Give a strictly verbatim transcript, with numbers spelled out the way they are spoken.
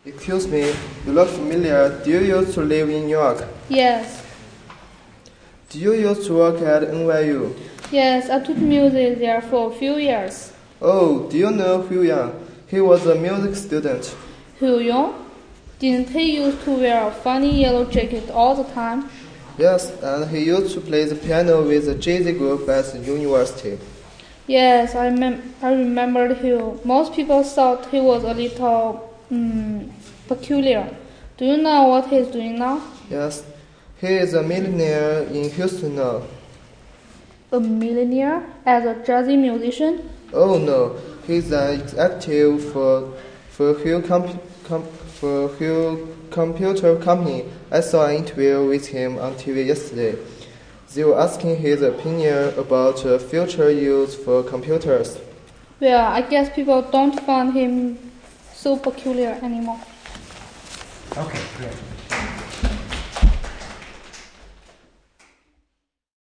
Excuse me, you look familiar. Do you used to live in New York? Yes. Do you used to work at N Y U? Yes, I took music there for a few years. Oh, do you know Hu Yang? He was a music student. Hu Yong? Didn't he used to wear a funny yellow jacket all the time? Yes, and he used to play the piano with the jazzy group at the university. Yes, I, mem- I remembered Hugh. Most people thought he was a little um, peculiar. Do you know what he's doing now? Yes, he is a millionaire in Houston now. A millionaire? As a jazzy musician? Oh no, he's an executive for for Hugh comp- com- for Hugh Computer Company. I saw an interview with him on T V yesterday. They were asking his opinion about uh, future use for computers. Well, I guess people don't find him so peculiar anymore. Okay, great.